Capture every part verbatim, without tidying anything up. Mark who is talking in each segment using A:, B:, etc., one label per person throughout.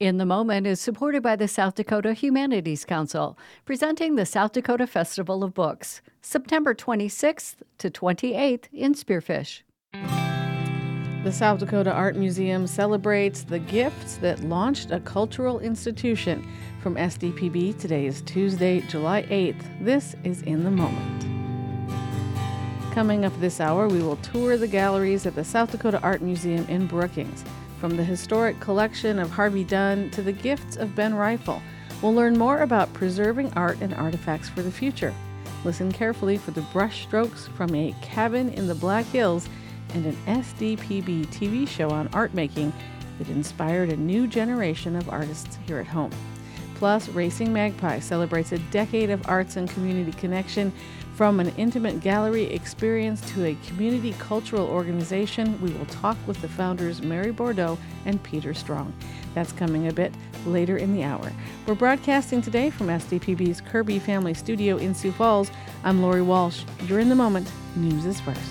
A: In the Moment is supported by the South Dakota Humanities Council, presenting the South Dakota Festival of Books, September twenty-sixth to twenty-eighth in Spearfish.
B: The South Dakota Art Museum celebrates the gifts that launched a cultural institution. From S D P B, today is Tuesday, July eighth. This is In the Moment. Coming up this hour, we will tour the galleries at the South Dakota Art Museum in Brookings. From the historic collection of Harvey Dunn to the gifts of Ben Reifel, we'll learn more about preserving art and artifacts for the future. Listen carefully for the brush strokes from a cabin in the Black Hills and an S D P B T V show on art making that inspired a new generation of artists here at home. Plus, Racing Magpie celebrates a decade of arts and community connection. From an intimate gallery experience to a community cultural organization, we will talk with the founders Mary Bordeaux and Peter Strong. That's coming a bit later in the hour. We're broadcasting today from S D P B's Kirby Family Studio in Sioux Falls. I'm Lori Walsh. You're in the Moment. News is first.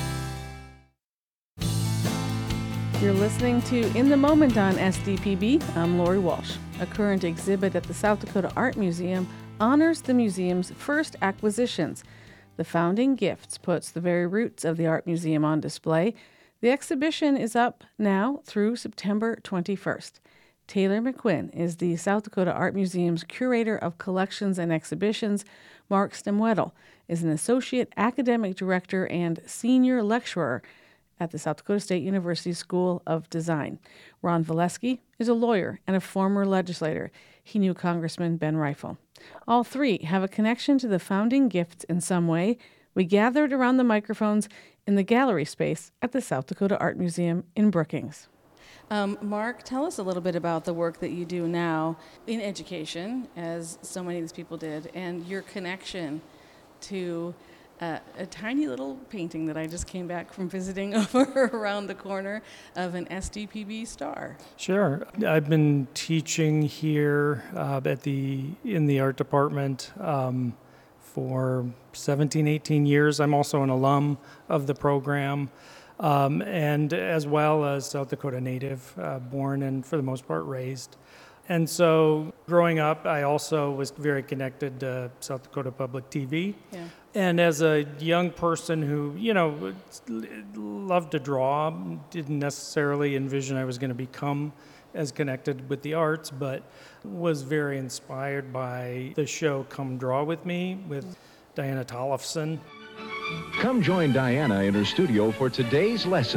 B: You're listening to In the Moment on S D P B. I'm Lori Walsh. A current exhibit at the South Dakota Art Museum honors the museum's first acquisitions. The Founding Gifts puts the very roots of the Art Museum on display. The exhibition is up now through September twenty-first. Taylor McQuinn is the South Dakota Art Museum's Curator of Collections and Exhibitions. Mark Stemwedel is an Associate Academic Director and Senior Lecturer at the South Dakota State University School of Design. Ron Valesky is a lawyer and a former legislator. He knew Congressman Ben Reifel. All three have a connection to the founding gifts in some way. We gathered around the microphones in the gallery space at the South Dakota Art Museum in Brookings. Um, Mark, tell us a little bit about the work that you do now in education, as so many of these people did, and your connection to Uh, a tiny little painting that I just came back from visiting over around the corner of an S D P B star.
C: Sure. I've been teaching here uh, at the in the art department um, for seventeen, eighteen years. I'm also an alum of the program, um, and as well as South Dakota native, uh, born and for the most part raised. And so growing up, I also was very connected to South Dakota Public T V.
B: Yeah.
C: And as a young person who, you know, loved to draw, didn't necessarily envision I was going to become as connected with the arts, but was very inspired by the show Come Draw With Me with Diana Tollefson.
D: Come join Diana in her studio for today's lesson.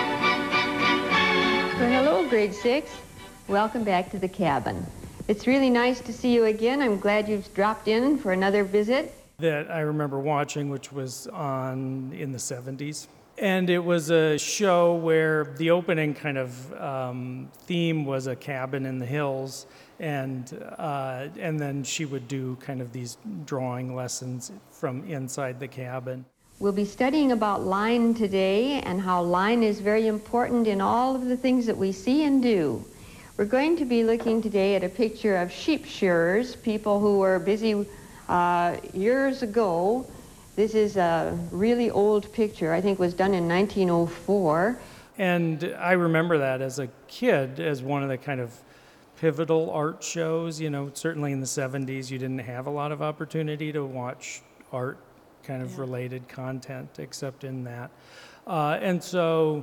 E: Well, hello, grade six. Welcome back to the cabin. It's really nice to see you again. I'm glad you've dropped in for another visit.
C: That I remember watching, which was on in the seventies. And it was a show where the opening kind of um, theme was a cabin in the hills, and uh, and then she would do kind of these drawing lessons from inside the cabin.
E: We'll be studying about line today and how line is very important in all of the things that we see and do. We're going to be looking today at a picture of sheep shearers, people who were busy uh, years ago. This is a really old picture. I think it was done in nineteen oh four.
C: And I remember that as a kid as one of the kind of pivotal art shows. You know, certainly in the seventies, you didn't have a lot of opportunity to watch art kind of yeah. related content except in that. Uh, and so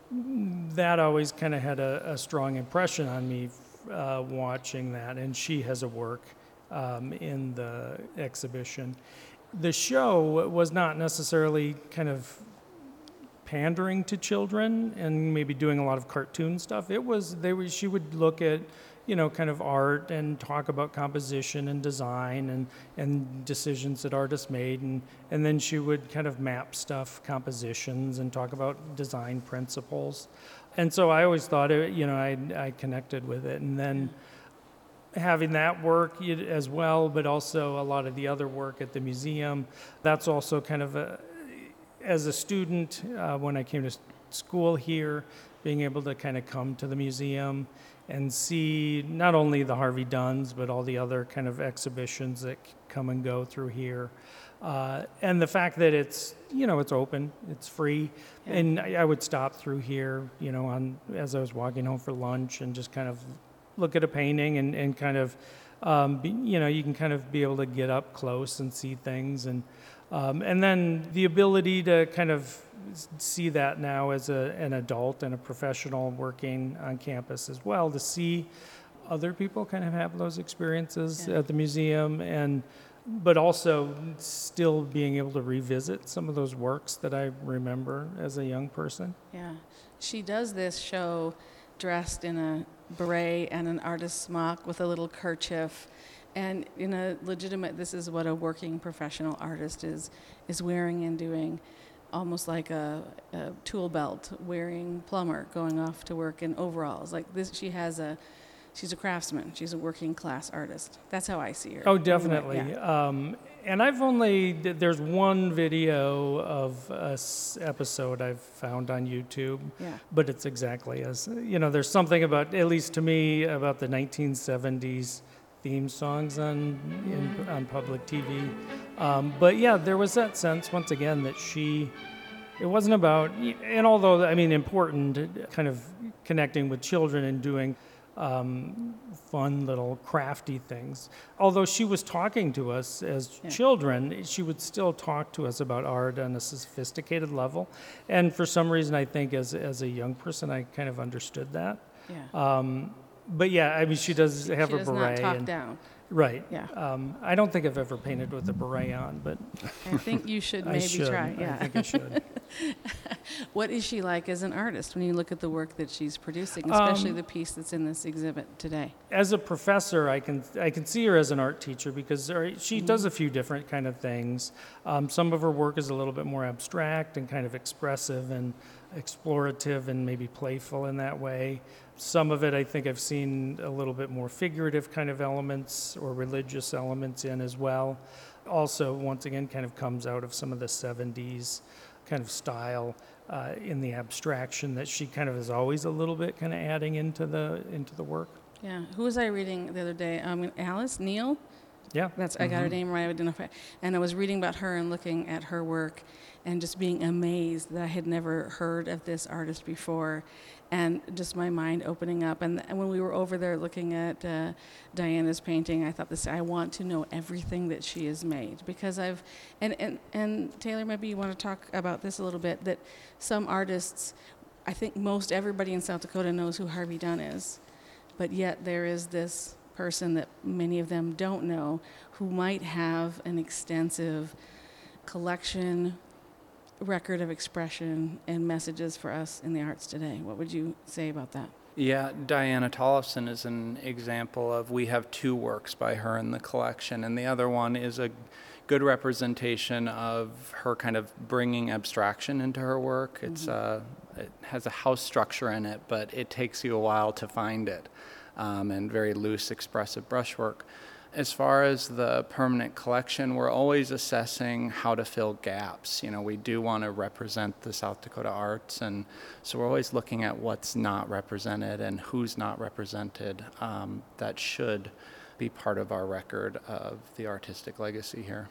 C: that always kind of had a, a strong impression on me uh, watching that. And she has a work um, in the exhibition. The show was not necessarily kind of pandering to children and maybe doing a lot of cartoon stuff. It was, they were, she would look at, you know, kind of art and talk about composition and design and, and decisions that artists made. And, and then she would kind of map stuff, compositions, and talk about design principles. And so I always thought, it, you know, I, I connected with it. And then having that work as well, but also a lot of the other work at the museum, that's also kind of a, as a student, uh, when I came to school here, being able to kind of come to the museum and see not only the Harvey Dunns, but all the other kind of exhibitions that come and go through here. Uh, and the fact that it's, you know, it's open, it's free. Yeah. And I, I would stop through here, you know, on as I was walking home for lunch and just kind of look at a painting and, and kind of, um, be, you know, you can kind of be able to get up close and see things. And um, and then the ability to kind of see that now as a, an adult and a professional working on campus as well, to see other people kind of have those experiences
B: Yeah.
C: at the museum, and but also still being able to revisit some of those works that I remember as a young person.
B: Yeah. She does this show dressed in a beret and an artist's smock with a little kerchief. And in a legitimate, this is what a working professional artist is, is wearing and doing, almost like a, a tool belt, wearing plumber, going off to work in overalls. Like this, she has a, she's a craftsman. She's a working class artist. That's how I see her.
C: Oh, definitely.
B: Anyway, yeah.
C: Um, and I've only, there's one video of a s- episode I've found on YouTube,
B: Yeah.
C: but it's exactly as, you know, there's something about, at least to me, about the nineteen seventies theme songs on in, on public T V. Um, but yeah, there was that sense, once again, that she, it wasn't about, and although, I mean, important, kind of connecting with children and doing um, fun little crafty things. Although she was talking to us as
B: Yeah.
C: children, she would still talk to us about art on a sophisticated level. And for some reason, I think as, as a young person, I kind of understood that.
B: Yeah.
C: Um, but yeah, I mean, she does have
B: she
C: a
B: does
C: beret.
B: not talk
C: and,
B: down.
C: Right.
B: Yeah.
C: Um, I don't think I've ever painted with a beret on, but
B: I think you should
C: I
B: maybe
C: should.
B: try. Yeah.
C: I think I should.
B: What is she like as an artist when you look at the work that she's producing, especially
C: Um,
B: the piece that's in this exhibit today?
C: As a professor, I can I can see her as an art teacher because her- she does a few different kind of things. Um, some of her work is a little bit more abstract and kind of expressive and explorative and maybe playful in that way. Some of it, I think I've seen a little bit more figurative kind of elements or religious elements in as well. Also, once again, kind of comes out of some of the seventies kind of style uh, in the abstraction that she kind of is always a little bit kind of adding into the into the work.
B: Yeah. Who was I reading the other day? Um, Alice Neal.
C: Yeah.
B: That's I got her name right. I identified, and I was reading about her and looking at her work, and just being amazed that I had never heard of this artist before, and just my mind opening up. And, and when we were over there looking at uh, Diana's painting, I thought this: I want to know everything that she has made, because I've and and and Taylor, maybe you want to talk about this a little bit. That some artists, I think most everybody in South Dakota knows who Harvey Dunn is, but yet there is this person that many of them don't know, who might have an extensive collection, record of expression, and messages for us in the arts today. What would you say about that?
F: Yeah, Diana Tollefson is an example of, we have two works by her in the collection, and the other one is a good representation of her kind of bringing abstraction into her work. It's uh, it has a house structure in it, but it takes you a while to find it, um, and very loose, expressive brushwork. As far as the permanent collection, we're always assessing how to fill gaps. You know, we do want to represent the South Dakota arts, and so we're always looking at what's not represented and who's not represented. Um, that should be part of our record of the artistic legacy here.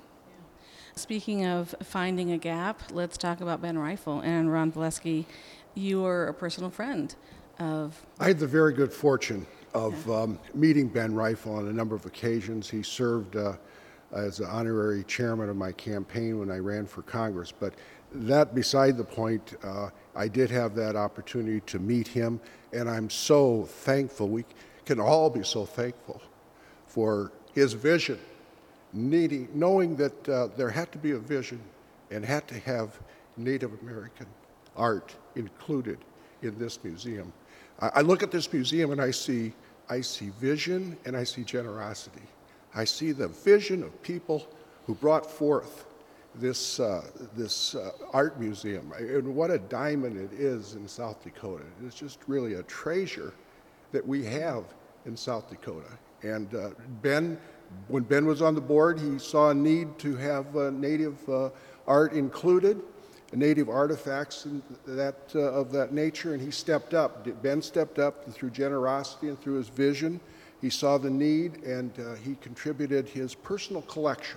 B: Speaking of finding a gap, let's talk about Ben Reifel and Ron Valesky. You are a personal friend of...
G: I had the very good fortune of um, meeting Ben Reifel on a number of occasions. He served uh, as the honorary chairman of my campaign when I ran for Congress. But that beside the point, uh, I did have that opportunity to meet him, and I'm so thankful. We can all be so thankful for his vision, needing, knowing that uh, there had to be a vision and had to have Native American art included in this museum. I, I look at this museum and I see I see vision and I see generosity. I see the vision of people who brought forth this, uh, this uh, art museum. And what a diamond it is in South Dakota. It's just really a treasure that we have in South Dakota. And uh, Ben, when Ben was on the board, he saw a need to have uh, native uh, art included, native artifacts and that, uh, of that nature, and he stepped up. Ben stepped up through generosity and through his vision. He saw the need, and uh, he contributed his personal collection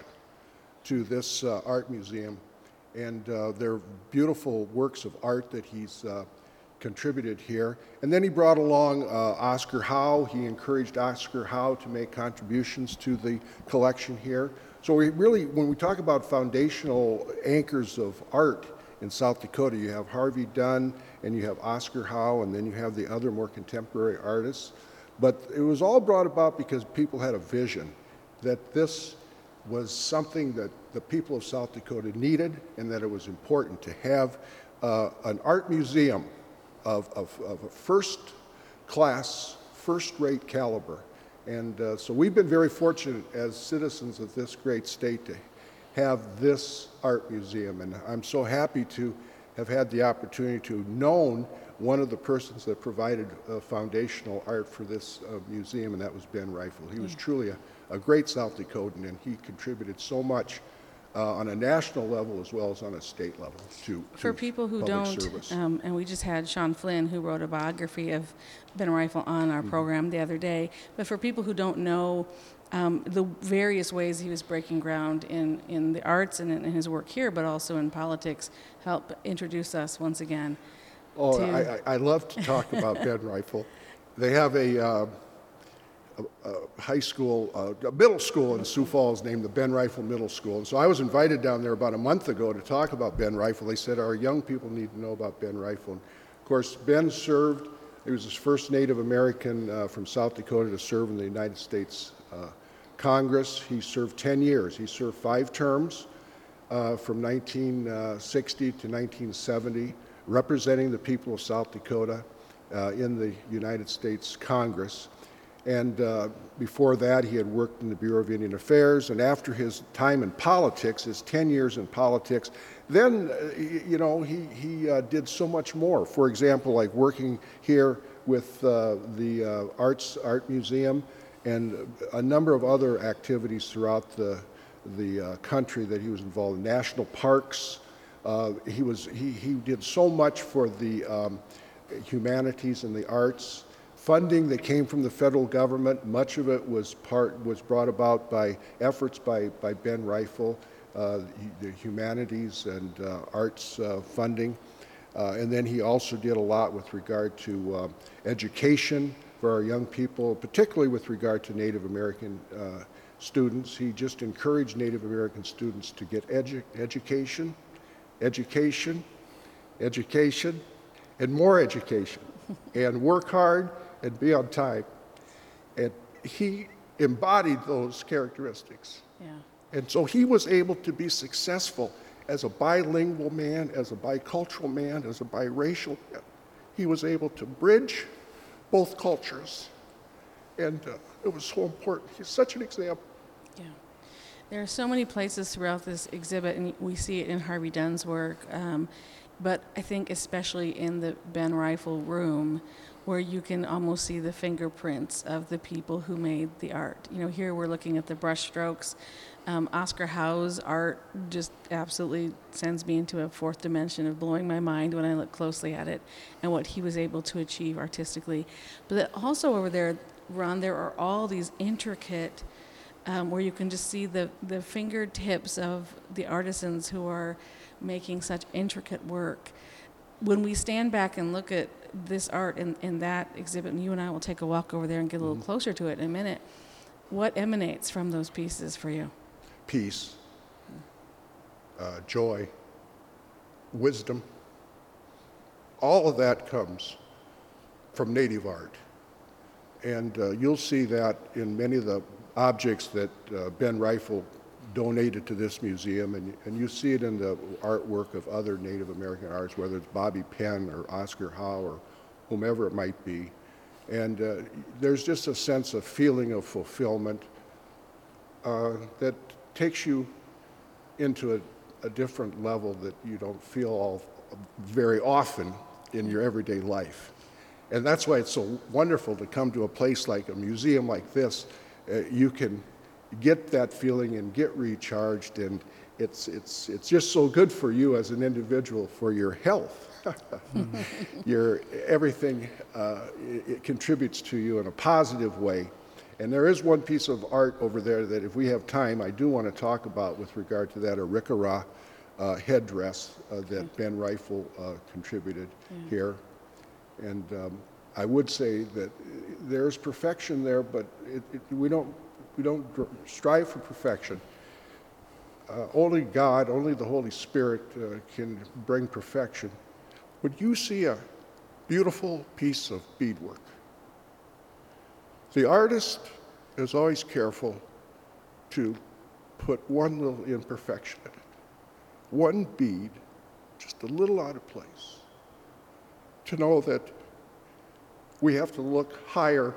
G: to this uh, art museum. And uh, they're beautiful works of art that he's uh, contributed here. And then he brought along uh, Oscar Howe. He encouraged Oscar Howe to make contributions to the collection here. So we really, when we talk about foundational anchors of art in South Dakota, you have Harvey Dunn and you have Oscar Howe, and then you have the other more contemporary artists. But it was all brought about because people had a vision that this was something that the people of South Dakota needed, and that it was important to have uh, an art museum of, of, of a first-class, first-rate caliber. And uh, so we've been very fortunate as citizens of this great state to have this art museum. And I'm so happy to have had the opportunity to have known one of the persons that provided uh, foundational art for this uh, museum, and that was Ben Reifel. He was truly a, a great South Dakotan, and he contributed so much uh, on a national level as well as on a state level to,
B: For
G: to
B: people who
G: public
B: don't,
G: service.
B: um, and we just had Sean Flynn, who wrote a biography of Ben Reifel on our
G: Mm-hmm.
B: program the other day, but for people who don't know um, the various ways he was breaking ground in, in the arts and in his work here, but also in politics, help introduce us once again.
G: Oh,
B: to-
G: I, I I love to talk about Ben Reifel. They have a, uh, a, a high school, uh, a middle school in Sioux Falls named the Ben Reifel Middle School. And so I was invited down there about a month ago to talk about Ben Reifel. They said our young people need to know about Ben Reifel. And of course, Ben served, he was the first Native American uh, from South Dakota to serve in the United States uh, Congress. He served ten years. He served five terms uh, from nineteen sixty to nineteen seventy. Representing the people of South Dakota uh, in the United States Congress. And uh, before that, he had worked in the Bureau of Indian Affairs. And after his time in politics, his ten years in politics, then, uh, you know, he, he uh, did so much more. For example, like working here with uh, the uh, Arts Art Museum and a number of other activities throughout the, the uh, country that he was involved in, national parks. Uh, he was he, he did so much for the um, humanities and the arts. Funding that came from the federal government, much of it was part was brought about by efforts by by Ben Reifel, uh, the humanities and uh, arts uh, funding, uh, and then he also did a lot with regard to uh, education for our young people, particularly with regard to Native American uh, students. He just encouraged Native American students to get edu education. Education, education, and more education, and work hard and be on time. And he embodied those characteristics.
B: Yeah.
G: And so he was able to be successful as a bilingual man, as a bicultural man, as a biracial man. He was able to bridge both cultures. And uh, it was so important. He's such an example.
B: Yeah. There are so many places throughout this exhibit, and we see it in Harvey Dunn's work, um, but I think especially in the Ben Reifel room, where you can almost see the fingerprints of the people who made the art. You know, here we're looking at the brush strokes. Um, Oscar Howe's art just absolutely sends me into a fourth dimension of blowing my mind when I look closely at it and what he was able to achieve artistically. But also over there, Ron, there are all these intricate Um, where you can just see the, the fingertips of the artisans who are making such intricate work. When we stand back and look at this art in, in that exhibit, and you and I will take a walk over there and get a little closer to it in a minute, what emanates from those pieces for you?
G: Peace, uh, joy, wisdom. All of that comes from Native art. And uh, you'll see that in many of the objects that uh, Ben Reifel donated to this museum, and, and you see it in the artwork of other Native American artists, whether it's Bobby Penn or Oscar Howe or whomever it might be. And uh, there's just a sense of feeling of fulfillment uh, that takes you into a, a different level that you don't feel all very often in your everyday life. And that's why it's so wonderful to come to a place like a museum like this. Uh, you can get that feeling and get recharged, and it's, it's, it's just so good for you as an individual, for your health. your, everything, uh, it, it contributes to you in a positive way. And there is one piece of art over there that if we have time, I do want to talk about with regard to that, a Rikara uh, headdress uh, that Ben Reifel uh, contributed yeah. here. And um, I would say that there's perfection there, but it, it, we don't we don't strive for perfection. Uh, only God, only the Holy Spirit uh, can bring perfection. When you see a beautiful piece of beadwork, the artist is always careful to put one little imperfection in it. One bead, just a little out of place. To know that we have to look higher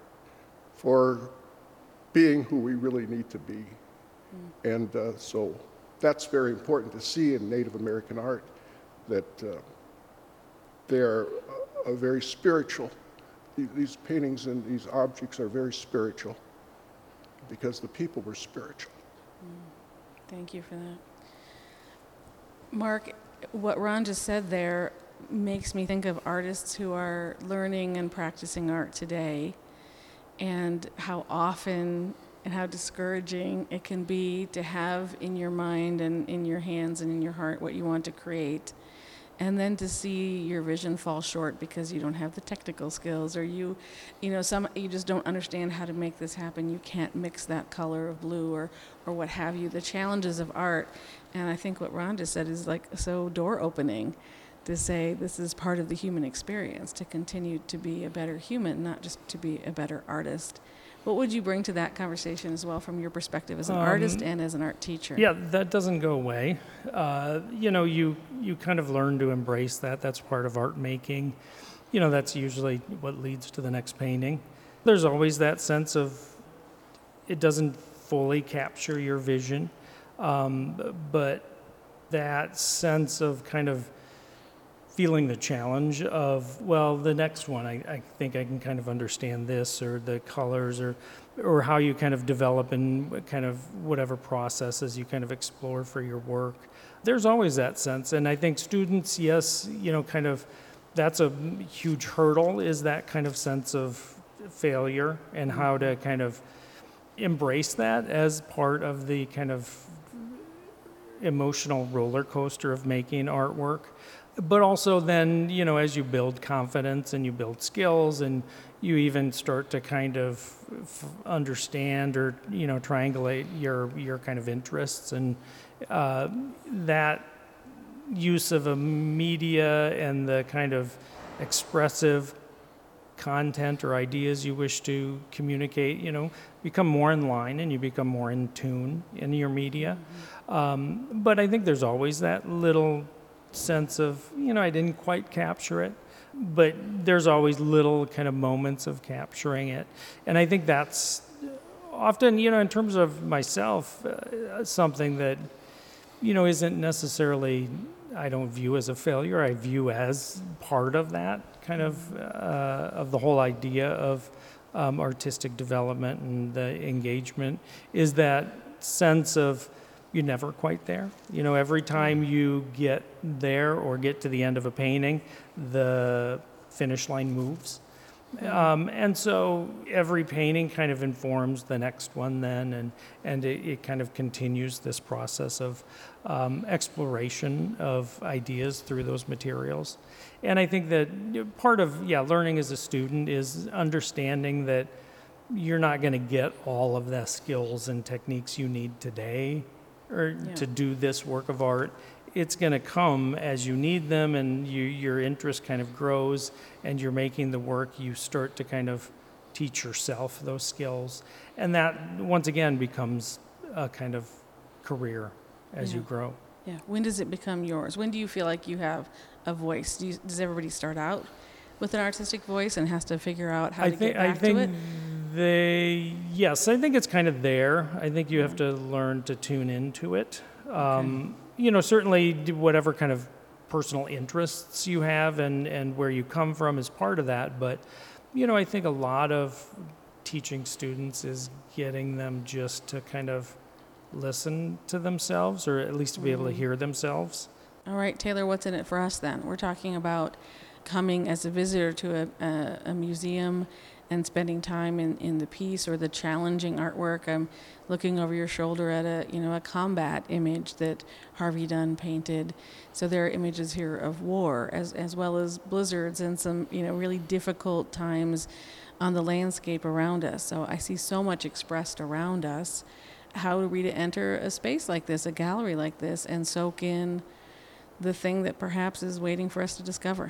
G: for being who we really need to be. Mm. And uh, so that's very important to see in Native American art, that uh, they're uh, very spiritual. These paintings and these objects are very spiritual because the people were spiritual.
B: Mm. Thank you for that. Mark, what Ron just said there makes me think of artists who are learning and practicing art today, and how often and how discouraging it can be to have in your mind and in your hands and in your heart what you want to create, and then to see your vision fall short because you don't have the technical skills, or you, you know, some you just don't understand how to make this happen. You can't mix that color of blue, or, or what have you. The challenges of art, and I think what Ron just said is like so door opening, to say this is part of the human experience, to continue to be a better human, not just to be a better artist. What would you bring to that conversation as well from your perspective as an um, artist and as an art teacher?
C: Yeah, that doesn't go away. Uh, you know, you, you kind of learn to embrace that. That's part of art making. You know, that's usually what leads to the next painting. There's always that sense of it doesn't fully capture your vision, um, but that sense of kind of feeling the challenge of, well, the next one, I, I think I can kind of understand this, or the colors, or or how you kind of develop and kind of whatever processes you kind of explore for your work. There's always that sense. And I think students, yes, you know, kind of, that's a huge hurdle, is that kind of sense of failure, and how to kind of embrace that as part of the kind of emotional roller coaster of making artwork. But also then, you know, as you build confidence and you build skills, and you even start to kind of f- understand or, you know, triangulate your your kind of interests, and uh, that use of a media and the kind of expressive content or ideas you wish to communicate, you know, become more in line, and you become more in tune in your media. Mm-hmm. Um, but I think there's always that little sense of, you know, I didn't quite capture it, but there's always little kind of moments of capturing it. And I think that's often, you know, in terms of myself, uh, something that, you know, isn't necessarily, I don't view as a failure. I view as part of that kind of, uh, of the whole idea of um, artistic development and the engagement, is that sense of, you're never quite there. You know, every time you get there or get to the end of a painting, the finish line moves. Um, and so every painting kind of informs the next one then, and, and it, it kind of continues this process of um, exploration of ideas through those materials. And I think that part of, yeah, learning as a student is understanding that you're not going to get all of the skills and techniques you need today, or yeah. to do this work of art. It's going to come as you need them, and you, your interest kind of grows, and you're making the work, you start to kind of teach yourself those skills. And that, once again, becomes a kind of career as
B: yeah.
C: you grow.
B: Yeah. When does it become yours? When do you feel like you have a voice? Do you, does everybody start out with an artistic voice and has to figure out how
C: I
B: to
C: think,
B: get back
C: I think
B: to it?
C: They, yes, I think it's kind of there. I think you have to learn to tune into it. Um, okay. You know, certainly whatever kind of personal interests you have and, and where you come from is part of that. But, you know, I think a lot of teaching students is getting them just to kind of listen to themselves, or at least to be able to hear themselves.
B: All right, Taylor, what's in it for us then? We're talking about coming as a visitor to a, a, a museum and spending time in, in the piece or the challenging artwork. I'm looking over your shoulder at a, you know, a combat image that Harvey Dunn painted. So there are images here of war as, as well as blizzards and some, you know, really difficult times on the landscape around us. So I see so much expressed around us. How are we to enter a space like this, a gallery like this, and soak in the thing that perhaps is waiting for us to discover?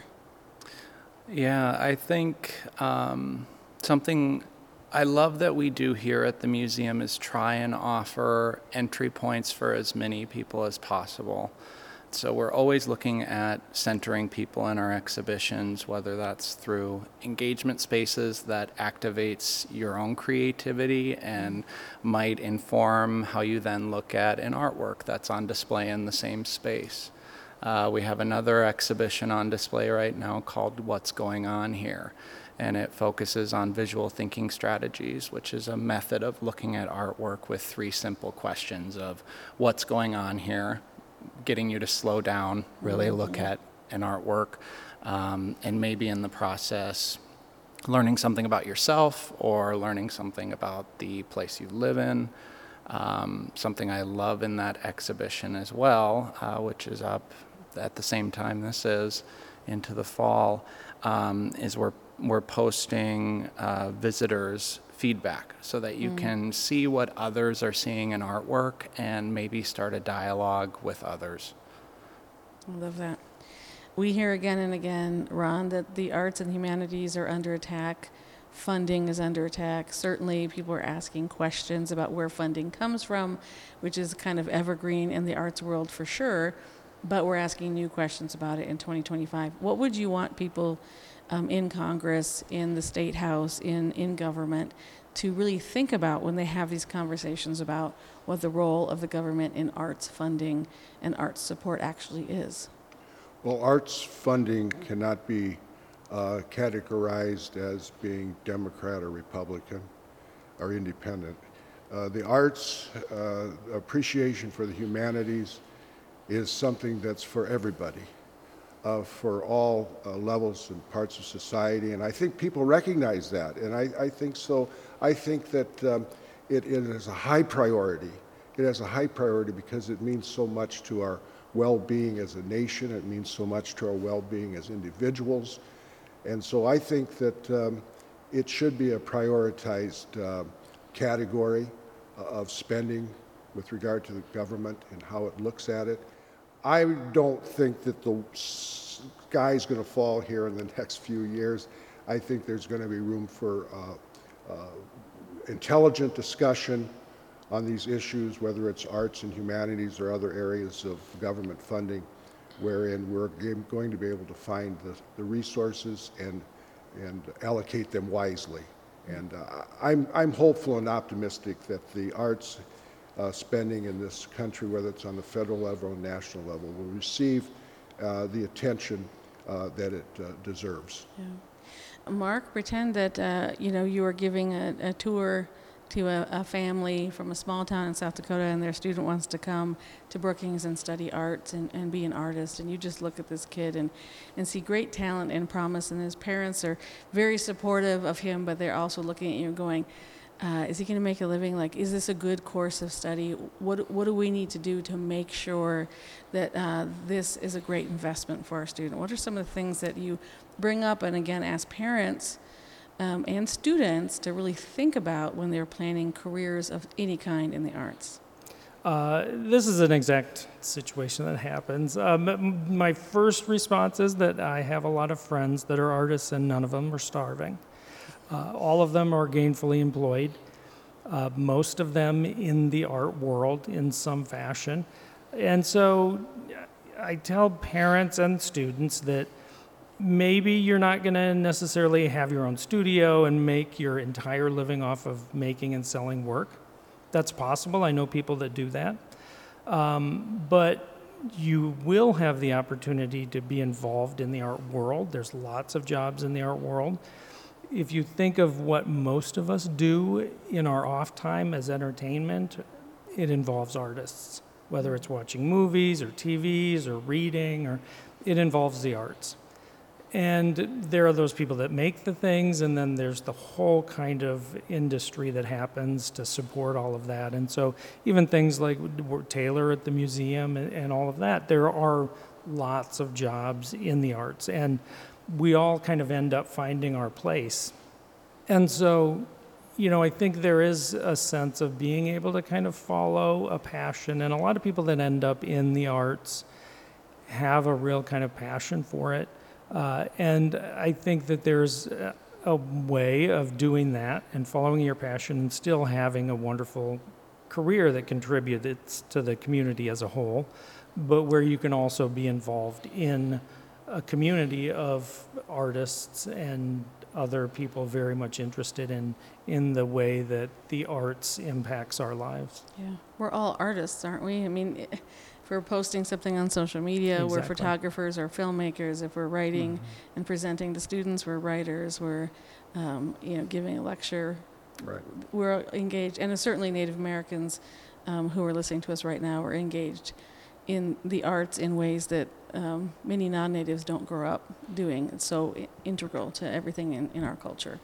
F: Yeah, I think um, something I love that we do here at the museum is try and offer entry points for as many people as possible. So we're always looking at centering people in our exhibitions, whether that's through engagement spaces that activates your own creativity and might inform how you then look at an artwork that's on display in the same space. Uh, we have another exhibition on display right now called What's Going On Here, and it focuses on visual thinking strategies, which is a method of looking at artwork with three simple questions of what's going on here, getting you to slow down, really look at an artwork, um, and maybe in the process learning something about yourself or learning something about the place you live in. Um, something I love in that exhibition as well, uh, which is up at the same time this is, into the fall, um, is we're, we're posting uh, visitors' feedback so that you mm. can see what others are seeing in artwork and maybe start a dialogue with others.
B: I love that. We hear again and again, Ron, that the arts and humanities are under attack. Funding is under attack. Certainly people are asking questions about where funding comes from, which is kind of evergreen in the arts world for sure, but we're asking new questions about it in twenty twenty-five. What would you want people um, in Congress, in the State House, in, in government to really think about when they have these conversations about what the role of the government in arts funding and arts support actually is?
G: Well, arts funding cannot be uh, categorized as being Democrat or Republican or independent. Uh, the arts uh, appreciation for the humanities is something that's for everybody, uh, for all uh, levels and parts of society, and I think people recognize that, and I, I think so. I think that um, it, it is a high priority. It has a high priority because it means so much to our well-being as a nation. It means so much to our well-being as individuals, and so I think that um, it should be a prioritized uh, category of spending with regard to the government and how it looks at it. I don't think that the sky is going to fall here in the next few years. I think there's going to be room for uh, uh, intelligent discussion on these issues, whether it's arts and humanities or other areas of government funding, wherein we're going to be able to find the, the resources and, and allocate them wisely. And uh, I'm, I'm hopeful and optimistic that the arts Uh, spending in this country, whether it's on the federal level or national level, will receive uh, the attention uh, that it uh, deserves.
B: Yeah. Mark, pretend that uh, you know you are giving a, a tour to a, a family from a small town in South Dakota, and their student wants to come to Brookings and study arts and, and be an artist, and you just look at this kid and, and see great talent and promise, and his parents are very supportive of him, but they're also looking at you and going, Uh, is he going to make a living? Like, is this a good course of study? What what do we need to do to make sure that uh, this is a great investment for our student? What are some of the things that you bring up and, again, ask parents um, and students to really think about when they're planning careers of any kind in the arts?
C: Uh, this is an exact situation that happens. Um, my first response is that I have a lot of friends that are artists and none of them are starving. Uh, all of them are gainfully employed, uh, most of them in the art world in some fashion. And so I tell parents and students that maybe you're not going to necessarily have your own studio and make your entire living off of making and selling work. That's possible. I know people that do that. Um, but you will have the opportunity to be involved in the art world. There's lots of jobs in the art world. If you think of what most of us do in our off time as entertainment, it involves artists, whether it's watching movies or T Vs or reading, or it involves the arts. and there are those people that make the things, and then there's the whole kind of industry that happens to support all of that. And so even things like Taylor at the museum and, and all of that, there are lots of jobs in the arts, and we all kind of end up finding our place. And so, you know, I think there is a sense of being able to kind of follow a passion, and a lot of people that end up in the arts have a real kind of passion for it. Uh, and I think that there's a, a way of doing that and following your passion and still having a wonderful career that contributes to the community as a whole, but where you can also be involved in a community of artists and other people very much interested in in the way that the arts impacts our lives.
B: Yeah, we're all artists, aren't we? I mean, if we're posting something on social media,
C: Exactly.
B: we're photographers or filmmakers. If we're writing
C: Mm-hmm.
B: and presenting to students, we're writers. We're, um, you know, giving a lecture.
G: Right.
B: We're engaged, and certainly Native Americans um, who are listening to us right now are engaged in the arts in ways that um, many non-natives don't grow up doing. It's so i- integral to everything in, in our culture.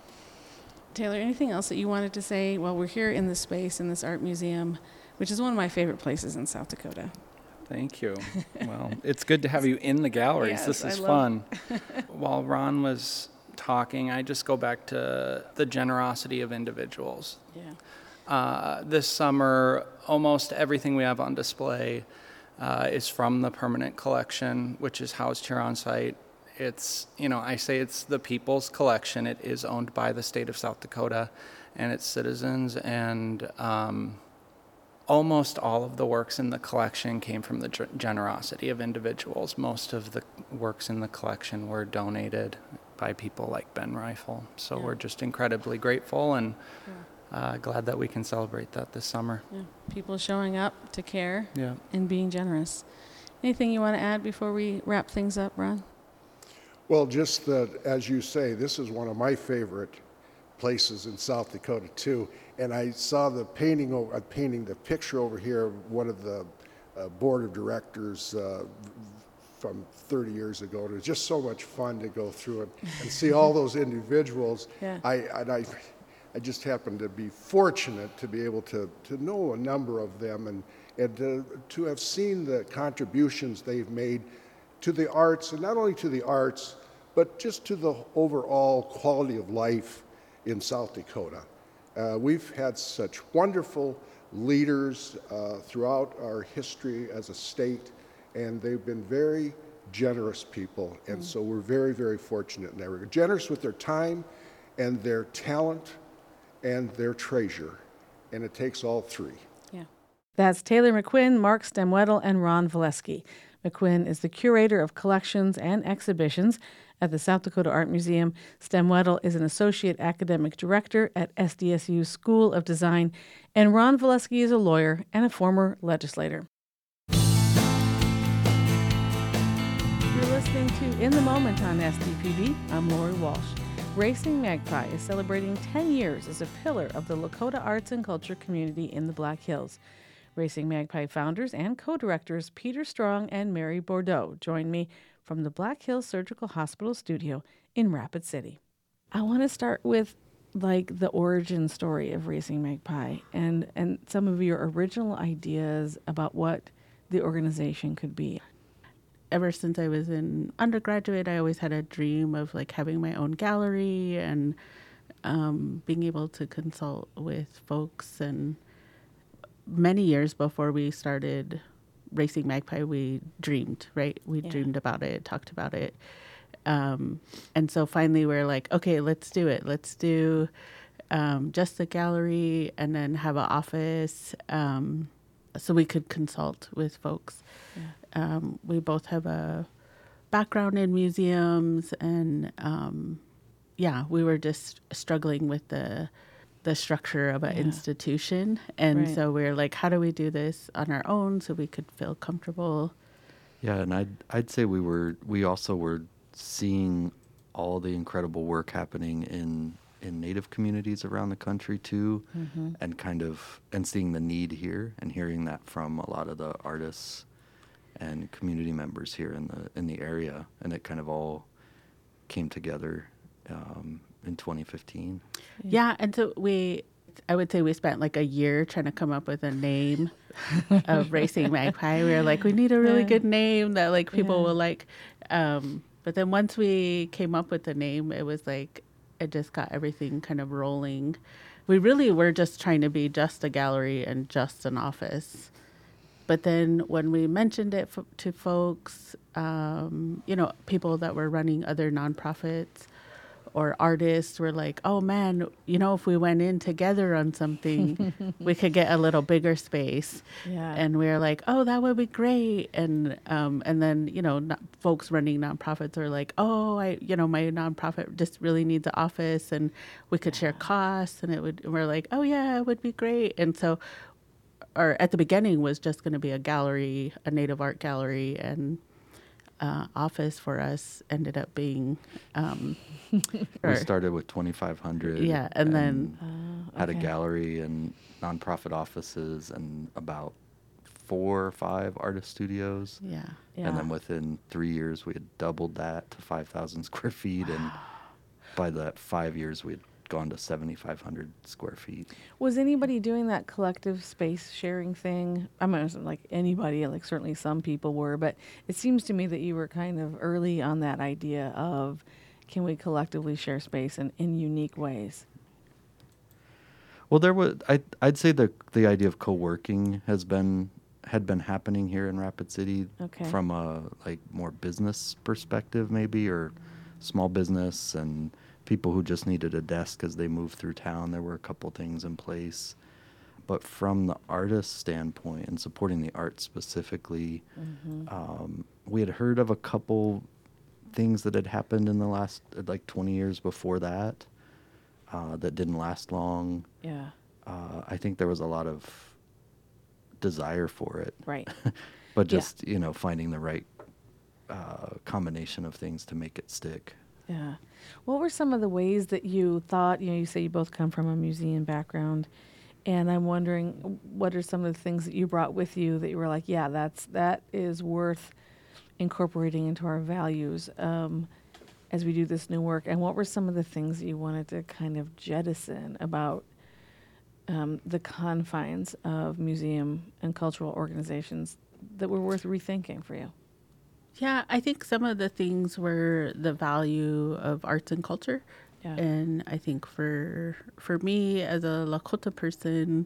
B: Taylor, anything else that you wanted to say while we're here in this space, in this art museum, which is one of my favorite places in South Dakota?
F: Thank you. Well, it's good to have you in the galleries.
B: Yes,
F: this is
B: I love-
F: fun. While Ron was talking, I just go back to the generosity of individuals.
B: Yeah.
F: Uh, this summer, almost everything we have on display uh, is from the permanent collection, which is housed here on site. It's, you know, I say it's the people's collection. It is owned by the state of South Dakota and its citizens, and um, almost all of the works in the collection came from the g- generosity of individuals. Most of the works in the collection were donated by people like Ben Rifle. So
B: Yeah.
F: we're just incredibly grateful and uh, glad that we can celebrate that this summer.
B: Yeah. People showing up to care
F: Yeah.
B: and being generous. Anything you want to add before we wrap things up, Ron?
G: Well, just that, as you say, this is one of my favorite places in South Dakota too. And I saw the painting, over, uh, painting the picture over here of one of the uh, board of directors uh, from thirty years ago. It was just so much fun to go through it and see all those individuals.
B: Yeah.
G: I, and I, I just happened to be fortunate to be able to, to know a number of them and, and to, to have seen the contributions they've made to the arts, and not only to the arts, but just to the overall quality of life in South Dakota. Uh, we've had such wonderful leaders uh, throughout our history as a state, and they've been very generous people, and mm. so we're very, very fortunate in that regard. Generous with their time and their talent and their treasure, and it takes all three.
B: Yeah. That's Taylor McQuinn, Mark Stemwedel, and Ron Valesky. McQuinn is the curator of collections and exhibitions at the South Dakota Art Museum. Stemwedel is an associate academic director at S D S U's School of Design, and Ron Valesky is a lawyer and a former legislator. You're listening to In the Moment on S D P B. I'm Lori Walsh. Racing Magpie is celebrating ten years as a pillar of the Lakota arts and culture community in the Black Hills. Racing Magpie founders and co-directors Peter Strong and Mary Bordeaux join me from the Black Hills Surgical Hospital studio in Rapid City. I want to start with like the origin story of Racing Magpie and, and some of your original ideas about what the organization could be.
H: Ever since I was in undergraduate, I always had a dream of like having my own gallery and um, being able to consult with folks. And many years before we started Racing Magpie, we dreamed, right? We
B: Yeah.
H: dreamed about it, talked about it. Um, and so finally we're like, okay, let's do it. Let's do um, just a gallery and then have an office um, so we could consult with folks.
B: Yeah.
H: Um, we both have a background in museums, and um, yeah, we were just struggling with the the structure of an
B: Yeah.
H: institution, and
B: Right.
H: so we're like, how do we do this on our own so we could feel comfortable?
I: Yeah, and I'd I'd say we were we also were seeing all the incredible work happening in in Native communities around the country too,
B: Mm-hmm.
I: and kind of and seeing the need here and hearing that from a lot of the artists and community members here in the in the area, and it kind of all came together um, in twenty fifteen.
H: Yeah, and so we, I would say we spent like a year trying to come up with a name of Racing Magpie. We were like, we need a really
B: Yeah.
H: good name that like people
B: Yeah.
H: will like. Um, but then once we came up with the name, it was like, it just got everything kind of rolling. We really were just trying to be just a gallery and just an office. But then when we mentioned it f- to folks, um, you know, people that were running other nonprofits or artists were like, oh man, you know, if we went in together on something, we could get a little bigger space.
B: Yeah.
H: And we were like, oh, that would be great. And um, and then, you know, no, folks running nonprofits are like, oh, I, you know, my nonprofit just really needs an office and we could share costs. And it would, and we're like, oh yeah, it would be great. And so, or at the beginning was just going to be a gallery, a native art gallery, and uh, office for us ended up being, um,
I: We
H: or-
I: started with twenty-five hundred.
H: Yeah, and then-
I: had a
B: okay.
I: gallery and nonprofit offices and about four or five artist studios.
H: yeah.
B: Yeah.
I: And then within three years, we had doubled that to five thousand square feet. And by that five years, we had gone to seventy-five hundred square feet.
B: Was anybody doing that collective space sharing thing? I mean, it wasn't like anybody, like certainly some people were, but it seems to me that you were kind of early on that idea of can we collectively share space in, in unique ways?
I: Well, there was, I, I'd say the, the idea of co-working has been, had been happening here in Rapid City
B: Okay.
I: from a like more business perspective maybe, or small business and people who just needed a desk as they moved through town. There were a couple things in place. But from the artist standpoint and supporting the art specifically, um, we had heard of a couple things that had happened in the last uh, like twenty years before that uh, that didn't last long.
B: Yeah.
I: Uh, I think there was a lot of desire for it,
B: Right.
I: but
B: Yeah.
I: just, you know, finding the right uh, combination of things to make it stick.
B: Yeah. What were some of the ways that you thought, you know, you say you both come from a museum background, and I'm wondering what are some of the things that you brought with you that you were like, yeah, that's, that is worth incorporating into our values um, as we do this new work? And what were some of the things that you wanted to kind of jettison about um, the confines of museum and cultural organizations that were worth rethinking for you?
H: Yeah, I think some of the things were the value of arts and culture.
B: Yeah.
H: And I think for for me as a Lakota person,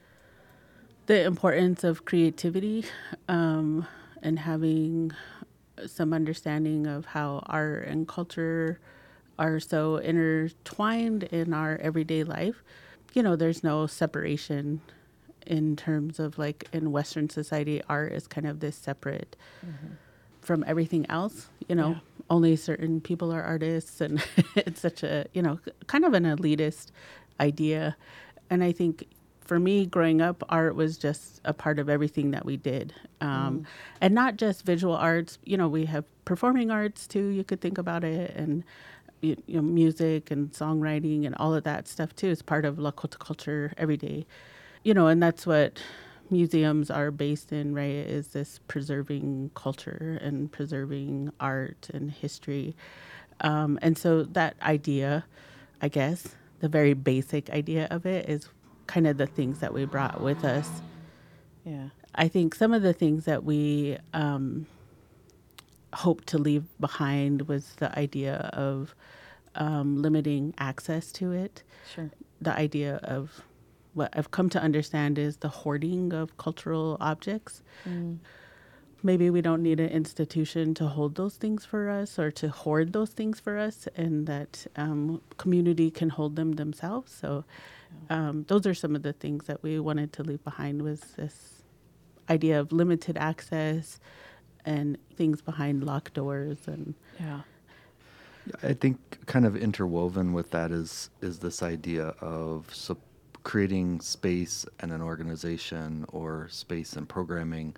H: the importance of creativity um, and having some understanding of how art and culture are so intertwined in our everyday life. You know, there's no separation in terms of like in Western society, art is kind of this separate from everything else, you know,
B: Yeah.
H: only certain people are artists and it's such a, you know, kind of an elitist idea. And I think for me growing up, art was just a part of everything that we did. Um, and not just visual arts, you know, we have performing arts too, you could think about it, and you, you know, music and songwriting and all of that stuff too is part of Lakota culture every day. You know, and that's what museums are based in, right, is this preserving culture and preserving art and history. Um, and so that idea, I guess, the very basic idea of it is kind of the things that we brought with us.
B: Yeah.
H: I think some of the things that we um, hope to leave behind was the idea of um, limiting access to it.
B: Sure.
H: The idea of what I've come to understand is the hoarding of cultural objects.
B: Mm.
H: Maybe we don't need an institution to hold those things for us or to hoard those things for us, and that um, community can hold them themselves. So um, those are some of the things that we wanted to leave behind, was this idea of limited access and things behind locked doors. And
B: Yeah.
I: I think kind of interwoven with that is is this idea of sup- creating space and an organization or space and programming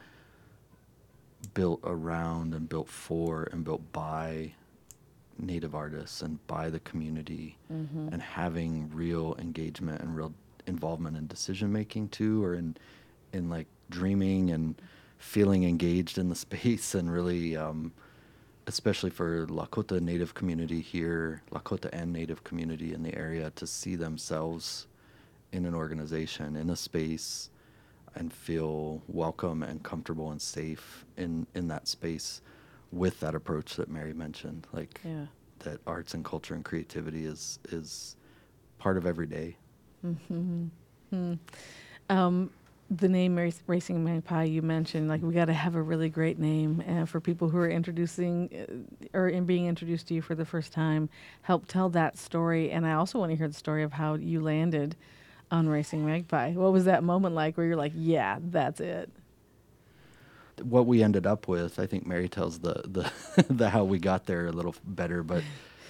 I: built around and built for and built by Native artists and by the community, and having real engagement and real involvement in decision making too, or in in like dreaming and feeling engaged in the space and really um, especially for Lakota Native community here, Lakota and Native community in the area, to see themselves in an organization, in a space, and feel welcome and comfortable and safe in, in that space with that approach that Mary mentioned, like
B: Yeah.
I: that arts and culture and creativity is is part of every day.
B: Mm-hmm. Um, the name Rac- Racing Magpie you mentioned, like we got to have a really great name uh, for people who are introducing uh, or in being introduced to you for the first time. Help tell that story, and I also want to hear the story of how you landed on Racing Magpie. What was that moment like where you're like, yeah, that's it?
I: What we ended up with, I think Mary tells the the, the how we got there a little better, but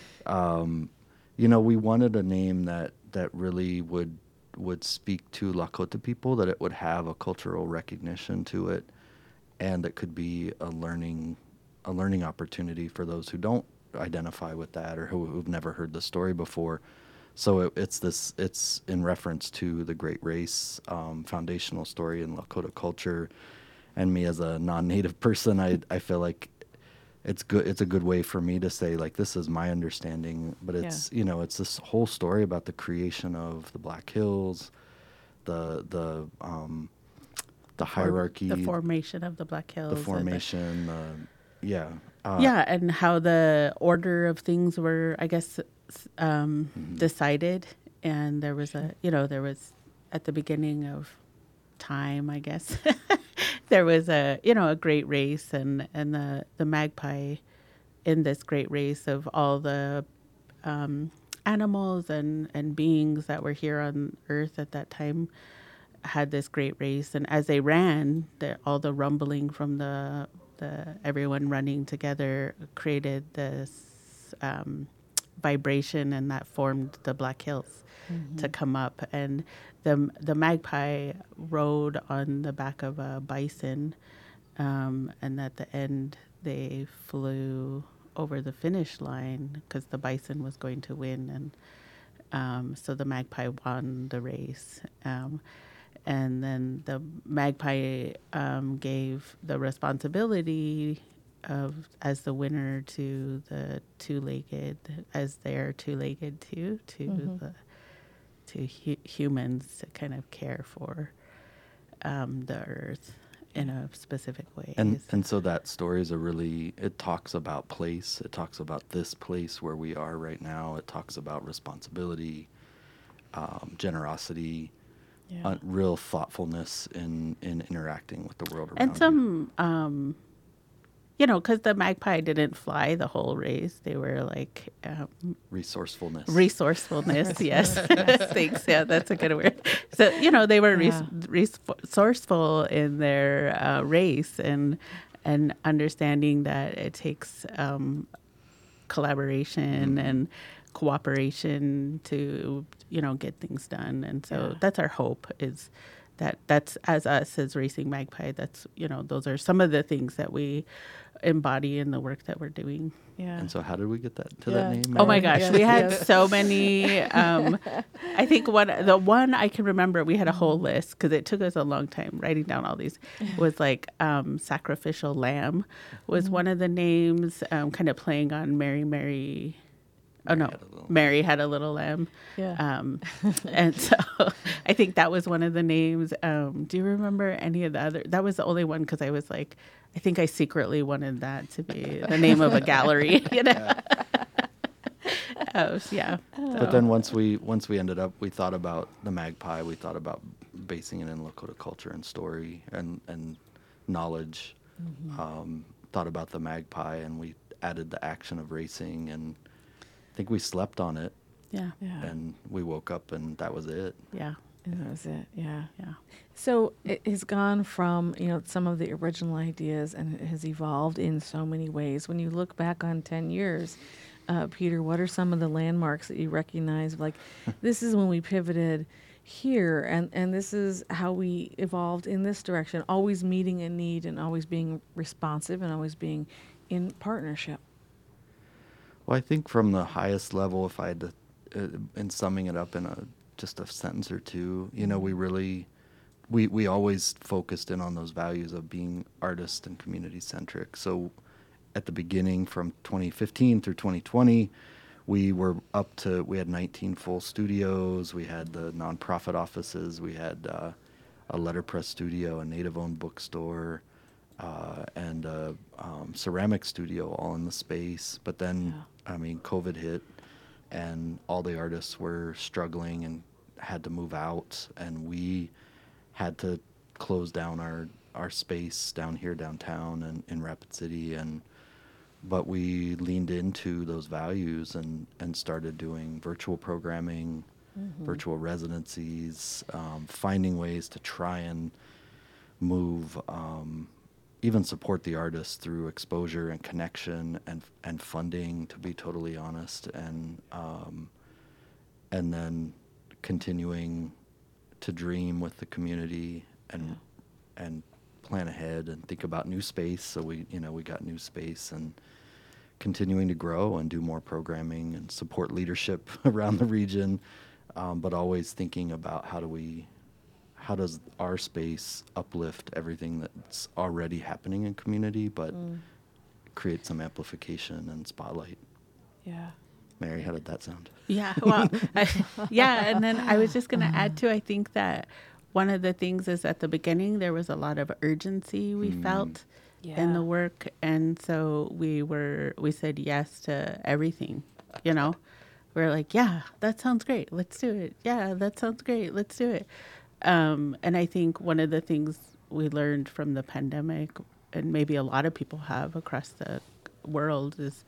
I: um, you know, we wanted a name that that really would would speak to Lakota people, that it would have a cultural recognition to it, and that could be a learning a learning opportunity for those who don't identify with that or who, who've never heard the story before. So it, it's this it's in reference to the Great Race, um, foundational story in Lakota culture. And me as a non-native person, I I feel like it's good. It's a good way for me to say, like, this is my understanding. But it's, you know, it's this whole story about the creation of the Black Hills, the the um, the hierarchy,
H: the formation of the Black Hills,
I: the formation, the, yeah, uh,
H: yeah, and how the order of things were, I guess, um,
I: mm-hmm.
H: decided. And there was a, you know, there was at the beginning of time, I guess. There was a, you know, a great race, and, and the, the magpie in this great race of all the um, animals and, and beings that were here on Earth at that time had this great race. And as they ran, the, all the rumbling from the the everyone running together created this um, vibration, and that formed the Black Hills mm-hmm. to come up. And the the magpie rode on the back of a bison, um, and at the end they flew over the finish line because the bison was going to win, and um, so the magpie won the race. Um, and then the magpie um, gave the responsibility of as the winner to the two-legged, as they're two-legged too, to mm-hmm. the to hu- humans to kind of care for um, the earth in a specific way.
I: And and so that story is a really, it talks about place. It talks about this place where we are right now. It talks about responsibility, um, generosity, yeah. uh, real thoughtfulness in, in interacting with the world around
H: and some,
I: you.
H: Um, you know, because the magpie didn't fly the whole race. They were like... Um,
I: resourcefulness.
H: Resourcefulness, yes. Thanks, yeah, that's a good word. So, you know, they were yeah. res- resourceful in their uh, race, and and understanding that it takes um, collaboration mm-hmm. and cooperation to, you know, get things done. And so yeah. that's our hope, is that that's, as us as Racing Magpie, that's, you know, those are some of the things that we embody in the work that we're doing.
B: Yeah.
I: And so how did we get that to
B: yeah.
I: that name?
H: Oh my gosh,
B: yes,
H: we had
B: yes.
H: so many. Um, I think one, the one I can remember, we had a whole list because it took us a long time writing down all these. Was like um, sacrificial lamb was mm-hmm. one of the names, um, kind of playing on Mary Mary. Oh
I: Mary
H: no,
I: had
H: Mary had a little lamb.
B: Yeah.
H: Um, and so I think that was one of the names. Um, do you remember any of the other? That was the only one because I was like, I think I secretly wanted that to be the name of a gallery. You know. Yeah. uh, yeah.
I: But
H: So.
I: then once we once we ended up, we thought about the magpie. We thought about basing it in Lakota culture and story and and knowledge. Mm-hmm. Um, thought about the magpie, and we added the action of racing, and I think we slept on it.
H: Yeah.
B: Yeah.
I: And we woke up, and that was it.
H: Yeah.
B: And that was it. Yeah.
H: Yeah.
B: So it has gone from, you know, some of the original ideas, and it has evolved in so many ways. When you look back on ten years, uh, Peter, what are some of the landmarks that you recognize? Like, this is when we pivoted here, and, and this is how we evolved in this direction, always meeting a need and always being responsive and always being in partnership.
I: Well, I think from the highest level, if I had to, uh, in summing it up in a just a sentence or two, you know, we really, we we always focused in on those values of being artist and community centric. So at the beginning from twenty fifteen through twenty twenty, we were up to, we had nineteen full studios. We had the nonprofit offices. We had uh, a letterpress studio, a native-owned bookstore, uh, and a um, ceramic studio all in the space. But then, yeah. I mean, COVID hit, and all the artists were struggling and had to move out, and we had to close down our, our space down here downtown and in Rapid City. And but we leaned into those values and, and started doing virtual programming, mm-hmm. virtual residencies, um, finding ways to try and move, um, even support the artists through exposure and connection and and funding, to be totally honest, and um, and then continuing to dream with the community and yeah. and plan ahead and think about new space. So we, you know, we got new space and continuing to grow and do more programming and support leadership around the region, um, but always thinking about how do we, how does our space uplift everything that's already happening in community, but mm. create some amplification and spotlight.
B: Yeah.
I: Mary, how did that sound?
H: Yeah, well, I, yeah, and then I was just going to add to, I think that one of the things is at the beginning there was a lot of urgency we mm. felt yeah. in the work, and so we were we said yes to everything, you know. We're like, yeah, that sounds great, let's do it. Yeah, that sounds great, let's do it. Um, and I think one of the things we learned from the pandemic, and maybe a lot of people have across the world, is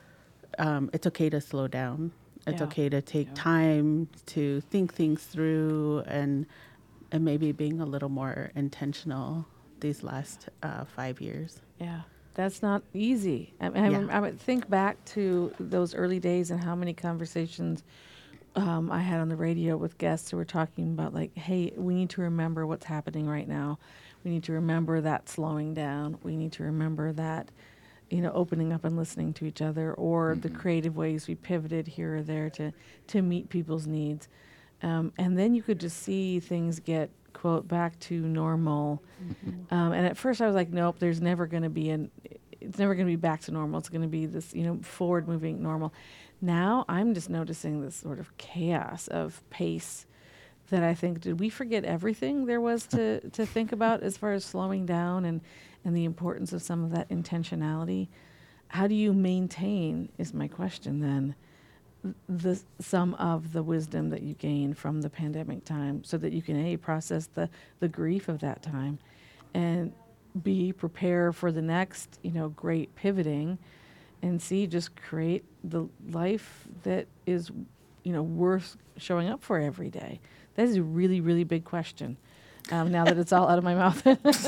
H: um, it's okay to slow down. It's
B: yeah.
H: okay to take
B: yeah.
H: time to think things through, and and maybe being a little more intentional these last uh, five years.
B: Yeah, that's not easy. I, I,
H: Yeah.
B: I would think back to those early days and how many conversations um, I had on the radio with guests who were talking about, like, hey, we need to remember what's happening right now. We need to remember that slowing down. We need to remember that, you know, opening up and listening to each other, or mm-hmm. the creative ways we pivoted here or there to, to meet people's needs. Um, and then you could just see things get, quote, back to normal. Mm-hmm. Um, and at first I was like, nope, there's never going to be an, it's never going to be back to normal. It's going to be this, you know, forward moving normal. Now I'm just noticing this sort of chaos of pace that I think, did we forget everything there was to, to think about as far as slowing down and, and the importance of some of that intentionality? How do you maintain, is my question then, the some of the wisdom that you gain from the pandemic time, so that you can A, process the, the grief of that time, and B, prepare for the next, you know, great pivoting, and C, just create the life that is, you know, worth showing up for every day? That is a really, really big question. Um, now that it's all out of my mouth.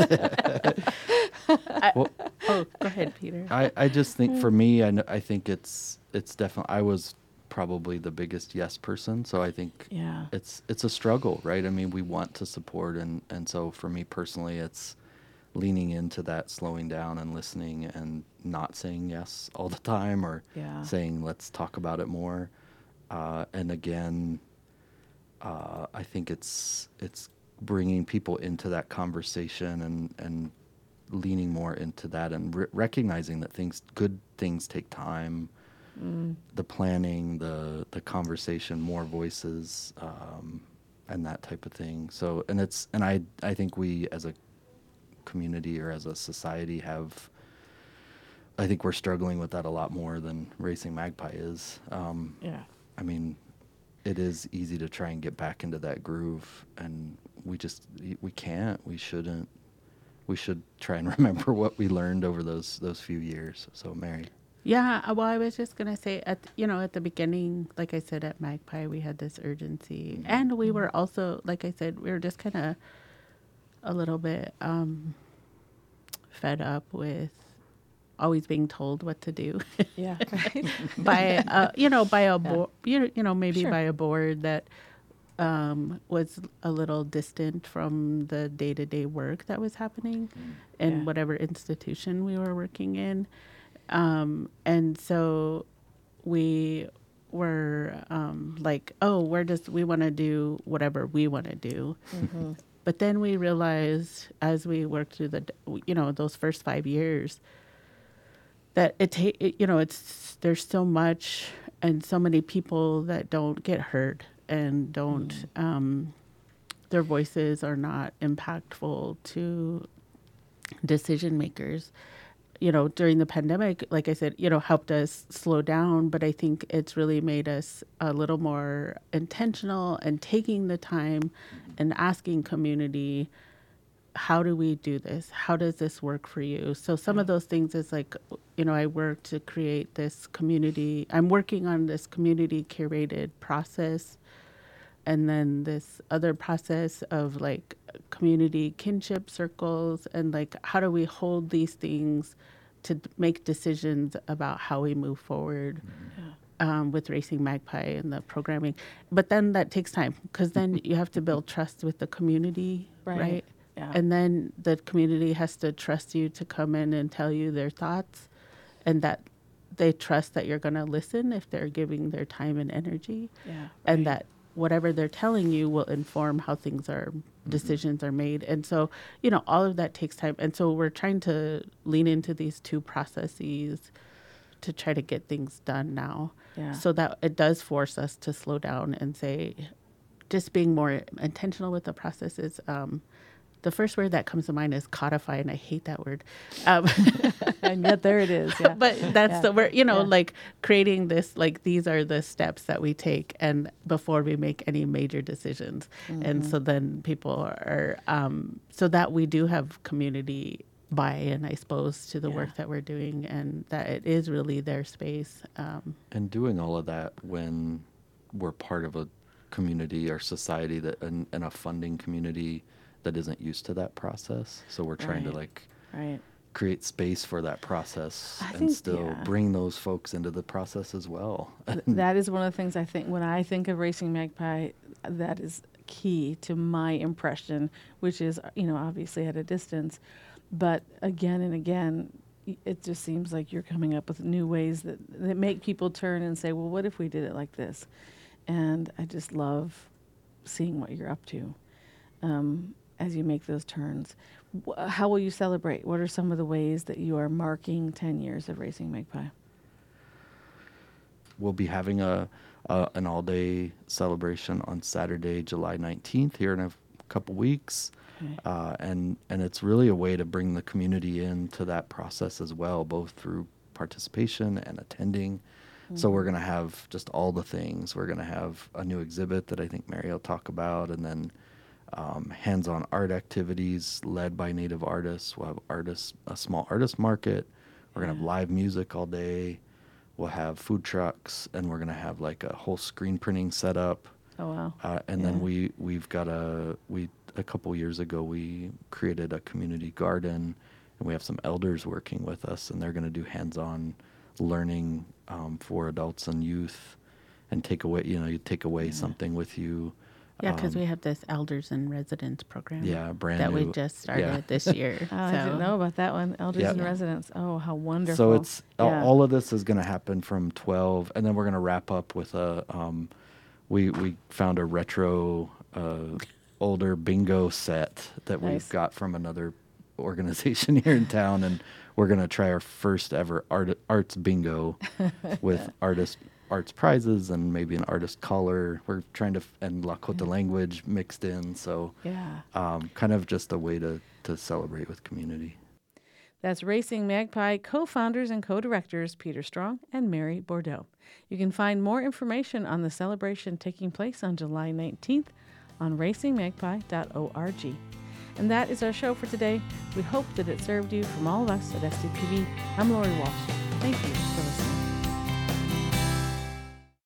H: I, well, oh, go ahead, Peter.
I: I, I just think for me, I, kn- I think it's it's definitely, I was probably the biggest yes person. So I think
B: yeah.
I: it's it's a struggle, right? I mean, we want to support, and, and so for me personally, it's leaning into that, slowing down and listening, and not saying yes all the time, or
B: yeah.
I: saying let's talk about it more. Uh, and again, uh, I think it's it's bringing people into that conversation and and leaning more into that, and re- recognizing that things, good things take time. Mm. The planning, the the conversation, more voices, um, and that type of thing. So, and it's and I I think we as a community or as a society have, I think we're struggling with that a lot more than Racing Magpie is. Um,
B: yeah.
I: I mean, it is easy to try and get back into that groove, and we just we can't. We shouldn't. We should try and remember what we learned over those those few years. So, Mary.
H: Yeah, well, I was just gonna say, at you know, at the beginning, like I said, at Magpie, we had this urgency, mm-hmm. and we were also, like I said, we were just kind of a little bit um, fed up with always being told what to do.
B: Yeah, right.
H: by uh, you know, by a board,
B: yeah.
H: you, you know, maybe
B: Sure.
H: by a board that um, was a little distant from the day-to-day work that was happening mm. in
B: yeah.
H: whatever institution we were working in. Um, and so we were um, like, oh, we're just, we want to do whatever we want to do. Mm-hmm. But then we realized as we worked through the, you know, those first five years, that it ta- it, you know, it's there's so much and so many people that don't get heard and don't mm. um, their voices are not impactful to decision makers. You know, during the pandemic, like I said, you know, helped us slow down, but I think it's really made us a little more intentional and taking the time and asking community, how do we do this? How does this work for you? So some of those things is like, you know, I work to create this community. I'm working on this community curated process. And then this other process of like community kinship circles and like, how do we hold these things to d- make decisions about how we move forward mm-hmm. um, with Racing Magpie and the programming. But then that takes time because then you have to build trust with the community, right? right? Yeah. And then the community has to trust you to come in and tell you their thoughts and that they trust that you're going to listen if they're giving their time and energy. Yeah, right. And that whatever they're telling you will inform how things are, mm-hmm. decisions are made. And so, you know, all of that takes time. And so we're trying to lean into these two processes to try to get things done now. Yeah. So that it does force us to slow down and say, just being more intentional with the processes. Um, the first word that comes to mind is codify, and I hate that word. Um,
B: and yet there it is. Yeah.
H: But that's yeah. the word, you know, yeah. like creating this, like these are the steps that we take and before we make any major decisions. Mm-hmm. And so then people are, um, so that we do have community buy-in, I suppose, to the yeah. work that we're doing and that it is really their space. Um,
I: and doing all of that when we're part of a community or society that and, and a funding community that isn't used to that process. So we're trying
B: right.
I: to like
B: right.
I: create space for that process
B: I
I: and
B: think,
I: still
B: yeah.
I: bring those folks into the process as well.
B: That is one of the things I think when I think of Racing Magpie, that is key to my impression, which is, you know, obviously at a distance. But again and again, it just seems like you're coming up with new ways that, that make people turn and say, well, what if we did it like this? And I just love seeing what you're up to. Um, as you make those turns. How will you celebrate? What are some of the ways that you are marking ten years of Racing Magpie?
I: We'll be having a, a an all-day celebration on Saturday, July nineteenth, here in a couple weeks. Okay. Uh, and, and it's really a way to bring the community into that process as well, both through participation and attending. Mm-hmm. So we're going to have just all the things. We're going to have a new exhibit that I think Mary will talk about, and then Um, hands-on art activities led by Native artists. We'll have artists, a small artist market. We're yeah. going to have live music all day. We'll have food trucks, and we're going to have like a whole screen printing setup.
B: Oh, wow.
I: Uh, and yeah. then we, we've got a, we, a couple years ago, we created a community garden, and we have some elders working with us, and they're going to do hands-on learning um, for adults and youth and take away, you know, you take away yeah. something with you.
H: Yeah, because um, we have this Elders in Residence program.
I: Yeah, brand
H: that
I: new.
H: we just started
I: yeah.
H: this year.
B: oh, so. I didn't know about that one. Elders
I: yeah.
B: in Residence. Oh, how wonderful!
I: So it's
B: yeah.
I: all of this is going to happen from twelve, and then we're going to wrap up with a. Um, we we found a retro, uh, older bingo set that nice. we've got from another organization here in town, and we're going to try our first ever art arts bingo with artists. arts prizes and maybe an artist collar. We're trying to, f- and Lakota yeah. language mixed in. So
B: yeah,
I: um, kind of just a way to, to celebrate with community.
B: That's Racing Magpie co-founders and co-directors Peter Strong and Mary Bordeaux. You can find more information on the celebration taking place on July nineteenth on racing magpie dot org. And that is our show for today. We hope that it served you. From all of us at S D P B, I'm Lori Walsh. Thank you for listening.